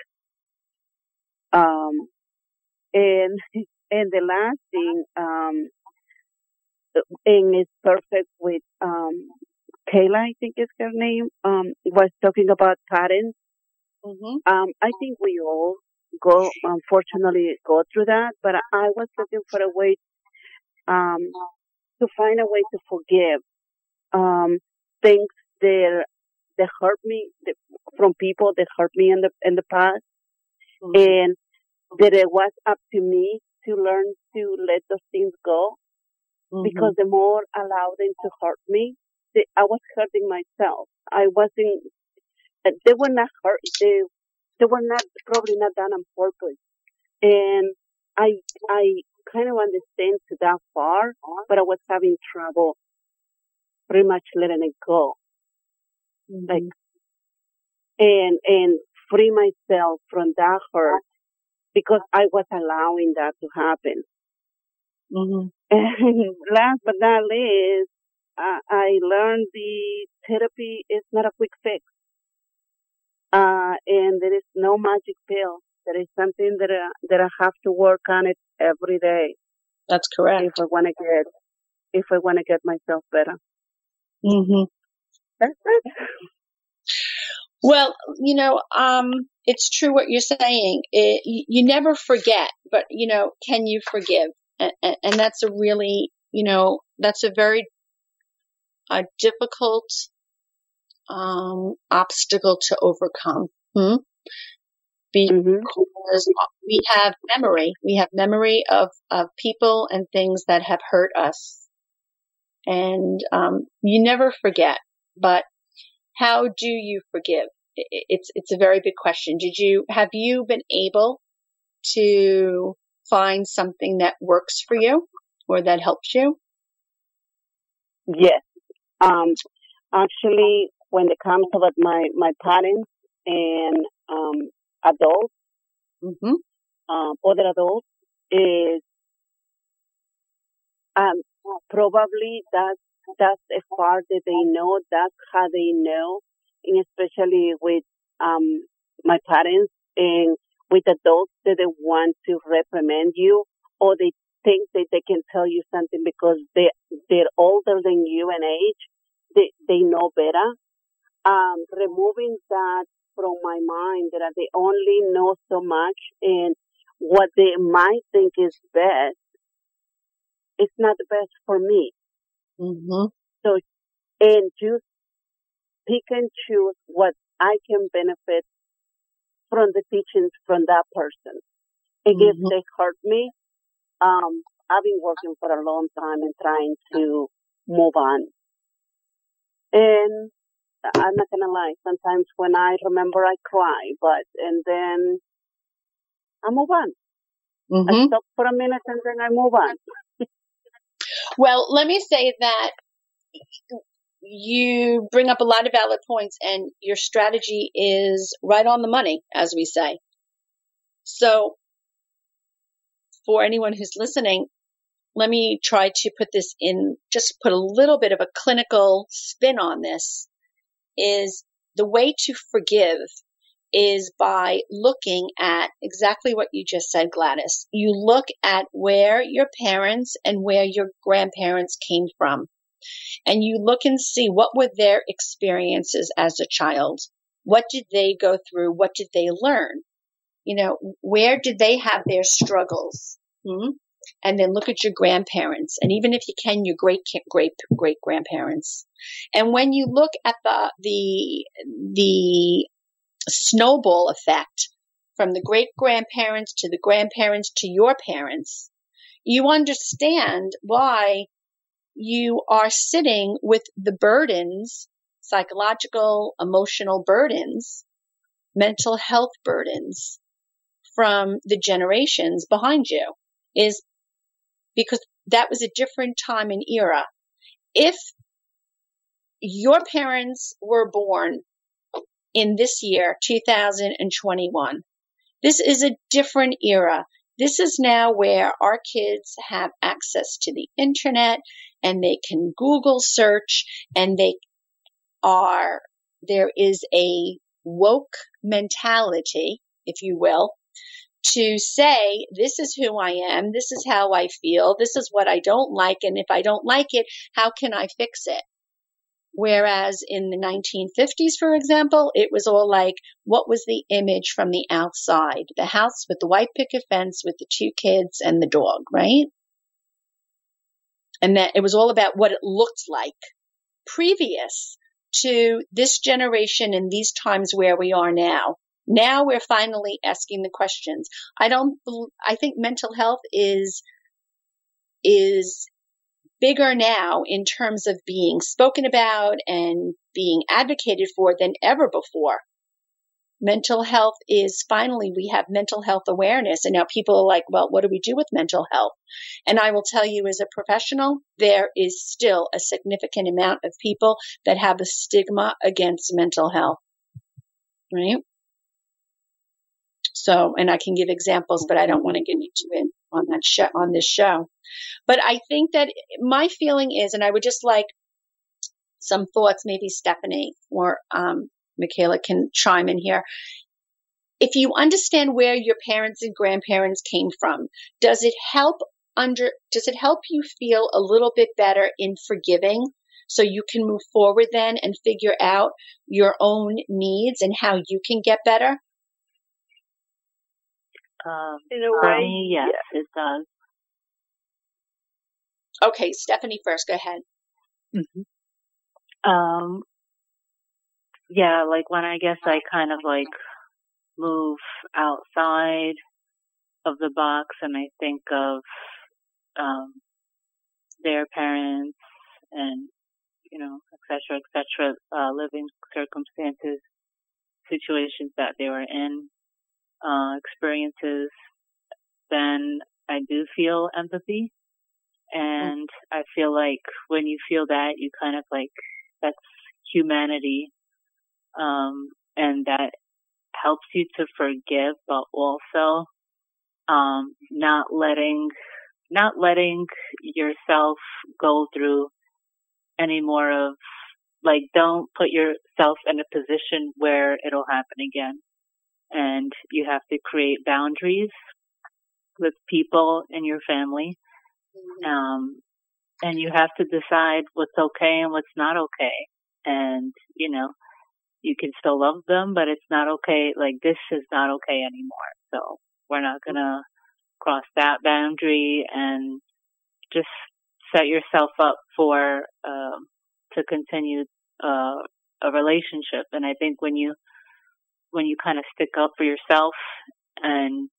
Um, and, and the last thing, um, and it's perfect with, um, Kayla, I think is her name, um, was talking about parents. Mm-hmm. Um, I think we all go, unfortunately, go through that, but I was looking for a way, um, to find a way to forgive, um, things that, that hurt me that, from people that hurt me in the, in the past. Mm-hmm. And that it was up to me to learn to let those things go. Mm-hmm. Because the more I allowed them to hurt me, the, I was hurting myself. I wasn't, they were not hurt, they, they were not, probably not done on purpose. And I, I kind of understand to that far, but I was having trouble pretty much letting it go. Mm-hmm. Like, and, and free myself from that hurt because I was allowing that to happen. Mm-hmm. And last but not least, uh, I learned the therapy is not a quick fix. Uh, and there is no magic pill. There is something that I, that I have to work on it every day. That's correct. If I want to get, if I want to get myself better. Mm-hmm. That's it. Well, you know, um, it's true what you're saying. It, you, you never forget, but you know, can you forgive? And, and, and that's a really, you know, that's a very uh, difficult um, obstacle to overcome. Hmm? Because mm-hmm. we have memory. We have memory of, of people and things that have hurt us. And um, you never forget. But how do you forgive? It's it's a very big question. Did you have you been able to find something that works for you or that helps you? Yes. Um, actually, when it comes about my, my parents and um, adults, mm-hmm. um, other adults, is um, probably that's, that's a part that they know, that's how they know, and especially with um, my parents and with adults that they want to reprimand you or they think that they can tell you something because they, they're older than you in age. They, they know better. Um, removing that from my mind that they only know so much and what they might think is best, it's not the best for me. Mm-hmm. So, and just pick and choose what I can benefit from the teachings from that person. And mm-hmm. if they hurt me, um, I've been working for a long time and trying to move on. And I'm not gonna lie, sometimes when I remember I cry, but, and then I move on. Mm-hmm. I stop for a minute and then I move on. Well, let me say that you bring up a lot of valid points and your strategy is right on the money, as we say. So for anyone who's listening, let me try to put this in, just put a little bit of a clinical spin on this, is the way to forgive is by looking at exactly what you just said, Gladys. You look at where your parents and where your grandparents came from. And you look and see what were their experiences as a child. What did they go through? What did they learn? You know, where did they have their struggles? Hmm? and then look at your grandparents, and even if you can, your great great great grandparents. And when you look at the the the snowball effect from the great grandparents to the grandparents to your parents, you understand why you are sitting with the burdens, psychological, emotional burdens, mental health burdens from the generations behind you, is because that was a different time and era. If your parents were born in this year, two thousand twenty-one, this is a different era. This is now where our kids have access to the internet, and they can Google search, and they are, there is a woke mentality, if you will, to say, this is who I am, this is how I feel, this is what I don't like, and if I don't like it, how can I fix it? Whereas in the nineteen fifties, for example, it was all like, what was the image from the outside? The house with the white picket fence with the two kids and the dog, right? And that it was all about what it looked like previous to this generation and these times where we are now. Now we're finally asking the questions. I don't, I think mental health is, is bigger now in terms of being spoken about and being advocated for than ever before. Mental health is finally, we have mental health awareness, and now people are like, well, what do we do with mental health? And I will tell you, as a professional, there is still a significant amount of people that have a stigma against mental health, right? So, and I can give examples, but I don't want to get into it on that show, on this show. But I think that my feeling is, and I would just like some thoughts, maybe Stephanie or um, Michaela can chime in here. If you understand where your parents and grandparents came from, does it help under, does it help you feel a little bit better in forgiving so you can move forward then and figure out your own needs and how you can get better? Um, In a for way, me, yes, yeah. it does. Okay, Stephanie first, go ahead. Mm-hmm. Um, yeah, like when I guess I kind of like move outside of the box and I think of um, their parents and, you know, et cetera, et cetera, uh, living circumstances, situations that they were in, uh, experiences, then I do feel empathy. And I feel like when you feel that, you kind of like, that's humanity. Um, and that helps you to forgive, but also, um, not letting, not letting yourself go through any more of, like, don't put yourself in a position where it'll happen again. And you have to create boundaries with people in your family. Um, and you have to decide what's okay and what's not okay. And, you know, you can still love them, but it's not okay. Like, this is not okay anymore. So we're not going to cross that boundary, and just set yourself up for, um, to continue, uh, a relationship. And I think when you, when you kind of stick up for yourself and,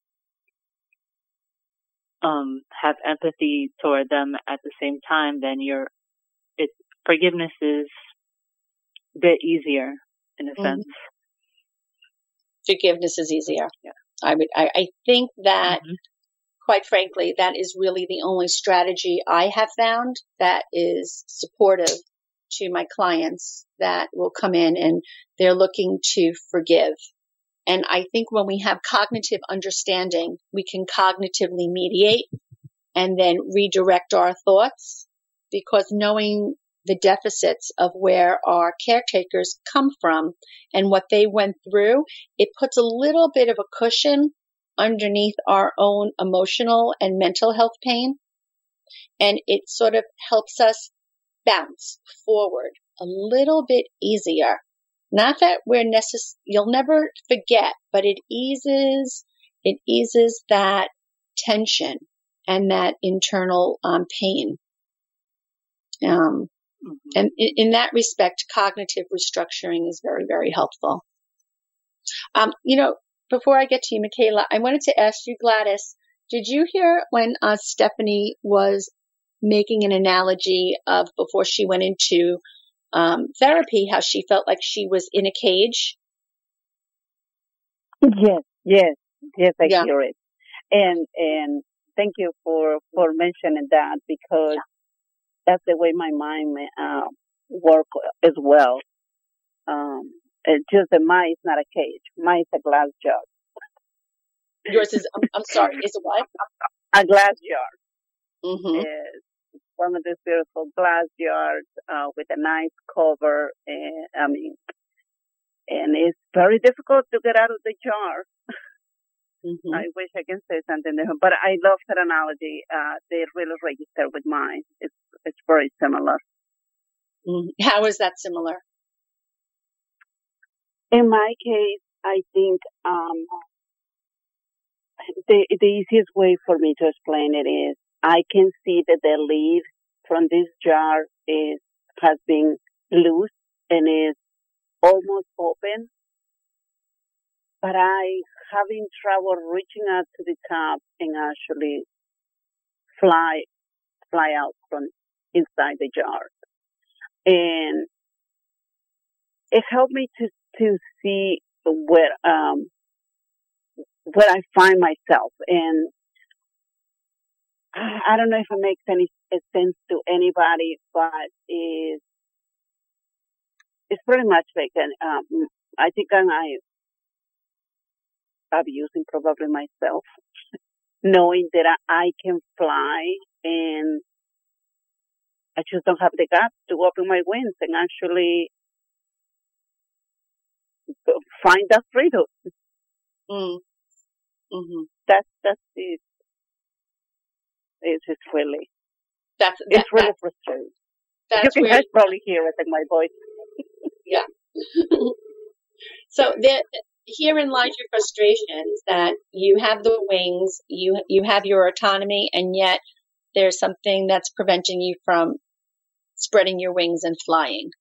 um, have empathy toward them at the same time, then you're, it, forgiveness is a bit easier in a mm-hmm. sense. Forgiveness is easier. Yeah. I would, I, I think that, mm-hmm. quite frankly, that is really the only strategy I have found that is supportive to my clients that will come in and they're looking to forgive. And I think when we have cognitive understanding, we can cognitively mediate and then redirect our thoughts, because knowing the deficits of where our caretakers come from and what they went through, it puts a little bit of a cushion underneath our own emotional and mental health pain. And it sort of helps us bounce forward a little bit easier. Not that we're necess- you'll never forget, but it eases, it eases that tension and that internal um, pain. Um, mm-hmm. And in, in that respect, cognitive restructuring is very, very helpful. Um, you know, before I get to you, Michaela, I wanted to ask you, Gladys, did you hear when uh, Stephanie was making an analogy of before she went into um, therapy, how she felt like she was in a cage? Yes, yes, yes, I yeah. hear it. And and thank you for, for mentioning that, because yeah. that's the way my mind uh, works as well. Um, it's just that mine is not a cage. Mine is a glass jar. Yours is, I'm, I'm sorry, is a what? A glass jar. Mm-hmm. It's one of these beautiful glass jars uh, with a nice cover. And, I mean, and it's very difficult to get out of the jar. Mm-hmm. I wish I can say something different, but I love that analogy. Uh, they really register with mine. It's it's very similar. Mm-hmm. How is that similar? In my case, I think um, the the easiest way for me to explain it is I can see that the lid from this jar is has been loose and is almost open, but I having trouble reaching out to the top and actually fly fly out from inside the jar. And it helped me to to see where um where I find myself. And I don't know if it makes any sense to anybody, but it's it's pretty much like an um I think I'm I abusing probably myself, knowing that I, I can fly and I just don't have the guts to open my wings and actually find that freedom. Mm. Mm-hmm. That's that's it. It's just really that's that, it's really that's, frustrating. That's you can where, probably hear it in my voice. Yeah. So there, herein lies your frustration, is that you have the wings, you you have your autonomy, and yet there's something that's preventing you from spreading your wings and flying.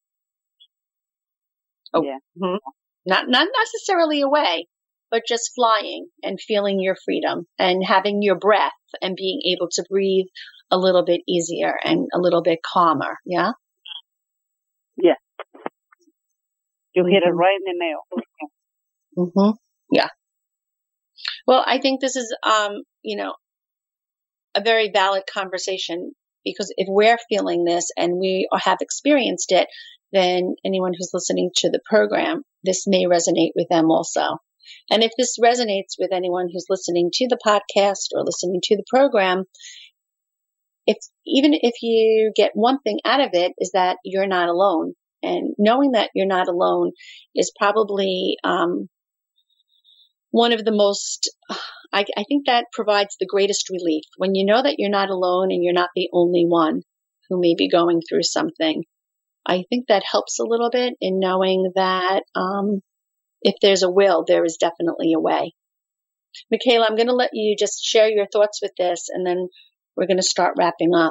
Oh, yeah. Mm-hmm. Not not necessarily away, but just flying and feeling your freedom and having your breath and being able to breathe a little bit easier and a little bit calmer. Yeah. Yeah. You hit mm-hmm. it right in the nail. Mm-hmm. Yeah. Well, I think this is, um, you know, a very valid conversation, because if we're feeling this and we have experienced it, then anyone who's listening to the program, this may resonate with them also. And if this resonates with anyone who's listening to the podcast or listening to the program, if even if you get one thing out of it, is that you're not alone. And knowing that you're not alone is probably um, one of the most, I, I think that provides the greatest relief. When you know that you're not alone and you're not the only one who may be going through something, I think that helps a little bit in knowing that um, if there's a will, there is definitely a way. Michaela, I'm going to let you just share your thoughts with this, and then we're going to start wrapping up.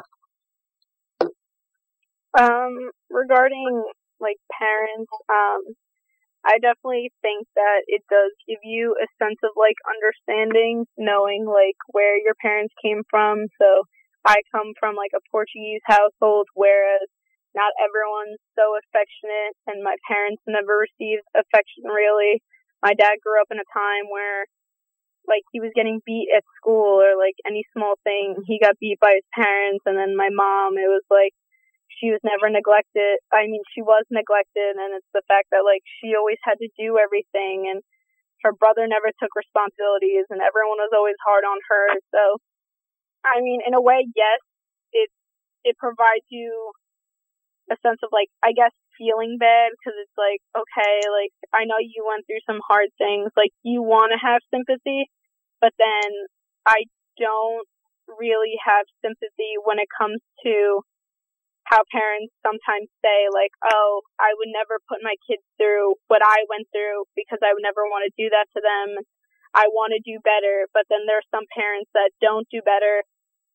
Um, regarding like parents, um, I definitely think that it does give you a sense of like understanding, knowing like where your parents came from. So I come from like a Portuguese household, whereas not everyone's so affectionate, and my parents never received affection really. My dad grew up in a time where like he was getting beat at school, or like any small thing, he got beat by his parents. And then my mom, it was like she was never neglected. I mean, she was neglected, and it's the fact that like she always had to do everything, and her brother never took responsibilities, and everyone was always hard on her. So, I mean, in a way, yes, it it provides you a sense of like, I guess, feeling bad, because it's like, okay, like I know you went through some hard things, like you want to have sympathy, but then I don't really have sympathy when it comes to how parents sometimes say like, oh, I would never put my kids through what I went through because I would never want to do that to them. I want to do better. But then there's some parents that don't do better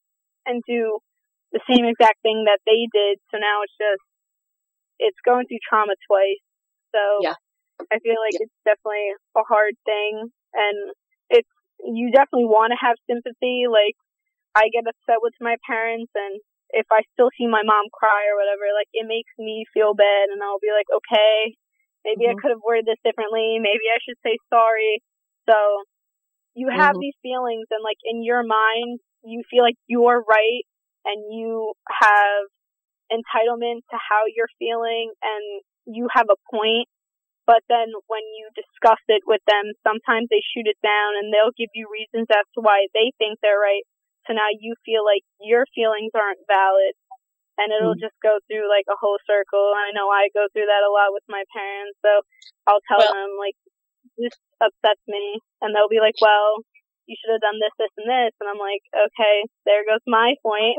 and do the same exact thing that they did. So now it's just, it's going through trauma twice. So yeah. I feel like yeah. it's definitely a hard thing. And it's, you definitely want to have sympathy. Like, I get upset with my parents, and if I still see my mom cry or whatever, like, it makes me feel bad, and I'll be like, okay, maybe mm-hmm. I could have worded this differently. Maybe I should say sorry. So you have mm-hmm. these feelings, and like in your mind, you feel like you're right, and you have entitlement to how you're feeling, and you have a point. But then when you discuss it with them, sometimes they shoot it down, and they'll give you reasons as to why they think they're right. So now you feel like your feelings aren't valid, and it'll mm-hmm. just go through like a whole circle. I know I go through that a lot with my parents, so I'll tell well, them like, this upsets me, and they'll be like, well, you should have done this, this, and this, and I'm like, okay, there goes my point.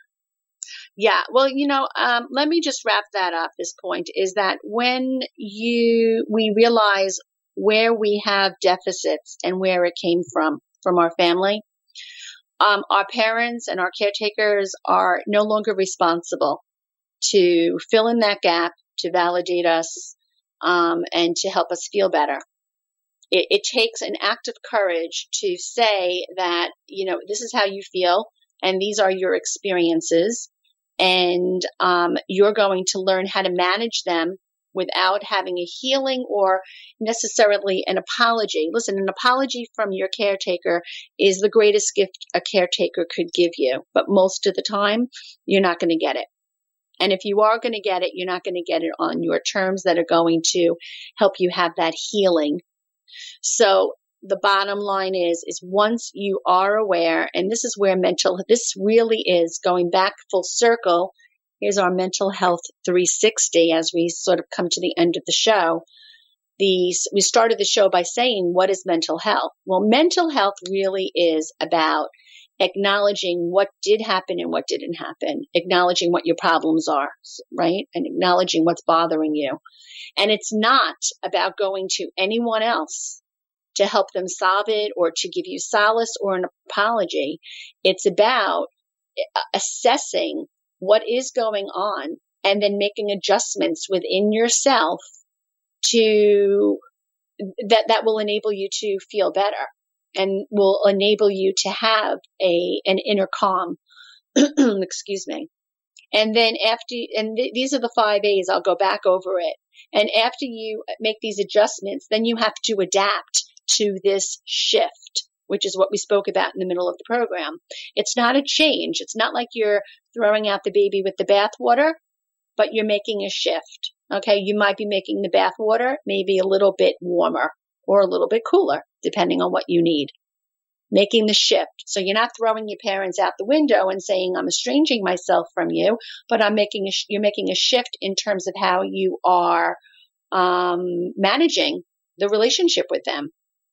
Yeah, well, you know, um, let me just wrap that up. This point is that when you we realize where we have deficits and where it came from, from our family, um, our parents and our caretakers are no longer responsible to fill in that gap, to validate us, um, and to help us feel better. It, it takes an act of courage to say that, you know, this is how you feel, and these are your experiences. And um, you're going to learn how to manage them without having a healing or necessarily an apology. Listen, an apology from your caretaker is the greatest gift a caretaker could give you. But most of the time, you're not going to get it. And if you are going to get it, you're not going to get it on your terms that are going to help you have that healing. So the bottom line is, is once you are aware, and this is where mental, this really is going back full circle. Here's our mental health three sixty as we sort of come to the end of the show. The, we started the show by saying, what is mental health? Well, mental health really is about acknowledging what did happen and what didn't happen, acknowledging what your problems are, right? And acknowledging what's bothering you. And it's not about going to anyone else to help them solve it or to give you solace or an apology. It's about assessing what is going on and then making adjustments within yourself to that that will enable you to feel better and will enable you to have a an inner calm. Excuse me. And then after, and th- these are the five A's, I'll go back over it. And after you make these adjustments, then you have to adapt to this shift, which is what we spoke about in the middle of the program. It's not a change. It's not like you're throwing out the baby with the bathwater, but you're making a shift. Okay. You might be making the bathwater maybe a little bit warmer or a little bit cooler, depending on what you need. Making the shift. So you're not throwing your parents out the window and saying, I'm estranging myself from you, but I'm making a, sh- you're making a shift in terms of how you are um, managing the relationship with them.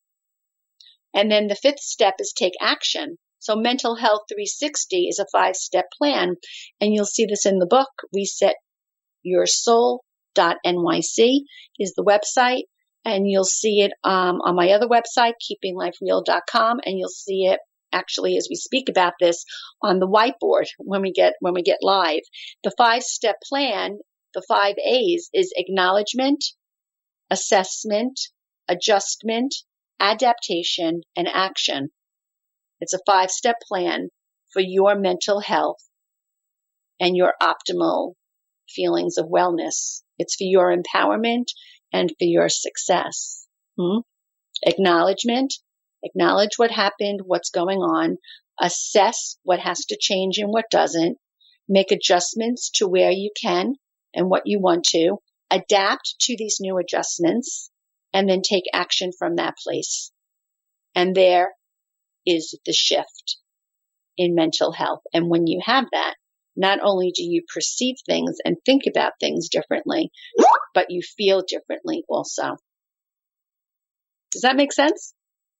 And then the fifth step is take action. So Mental Health three sixty is a five-step plan, and you'll see this in the book. reset your soul dot N Y C is the website. And you'll see it um, on my other website, keeping life real dot com, and you'll see it actually as we speak about this on the whiteboard when we get when we get live. The five-step plan, the five A's, is acknowledgement, assessment, adjustment, adaptation, and action. It's a five-step plan for your mental health and your optimal feelings of wellness. It's for your empowerment and for your success. Hmm? Acknowledgement, acknowledge what happened, what's going on, assess what has to change and what doesn't, make adjustments to where you can and what you want to, adapt to these new adjustments, and then take action from that place. And there is the shift in mental health. And when you have that, not only do you perceive things and think about things differently, but you feel differently also. Does that make sense?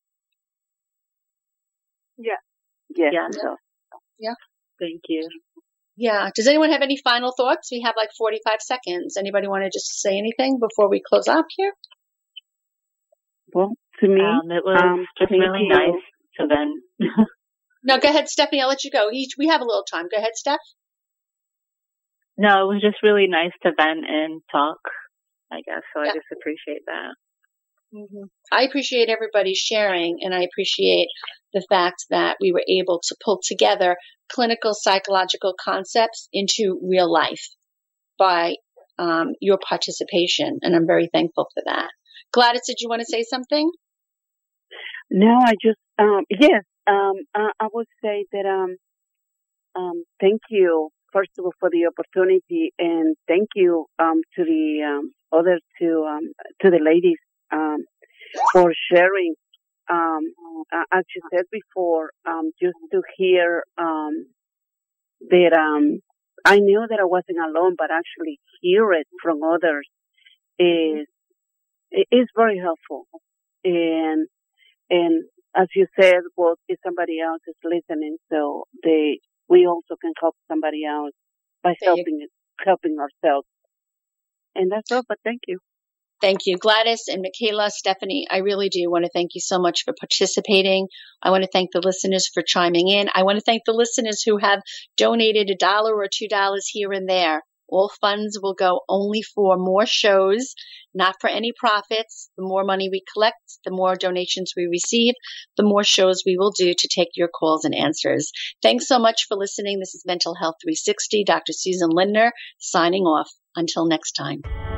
Yeah. Yeah. Yeah. Yeah. yeah. Thank you. Yeah. Does anyone have any final thoughts? We have like forty-five seconds. Anybody want to just say anything before we close up here? Well, to me, um, it was um, just really you. nice to then No, go ahead, Stephanie. I'll let you go. Each, we have a little time. Go ahead, Steph. No, it was just really nice to vent and talk, I guess. So Yeah. I just appreciate that. Mm-hmm. I appreciate everybody sharing, and I appreciate the fact that we were able to pull together clinical psychological concepts into real life by um, your participation, and I'm very thankful for that. Gladys, did you want to say something? No, I just, um, yes, um, I, I would say that, um, um, thank you, first of all, for the opportunity, and thank you, um, to the, um, other two, um, to the ladies, um, for sharing. Um, uh, as you said before, um, just to hear, um, that, um, I knew that I wasn't alone, but actually hear it from others is, is very helpful. And, And as you said, well, if somebody else is listening, so they, we also can help somebody else by helping helping ourselves. And that's all, but thank you. Thank you, Gladys and Michaela, Stephanie. I really do want to thank you so much for participating. I want to thank the listeners for chiming in. I want to thank the listeners who have donated a dollar or two dollars here and there. All funds will go only for more shows, not for any profits. The more money we collect, the more donations we receive, the more shows we will do to take your calls and answers. Thanks so much for listening. This is Mental Health three sixty. Doctor Susan Lindner signing off. Until next time.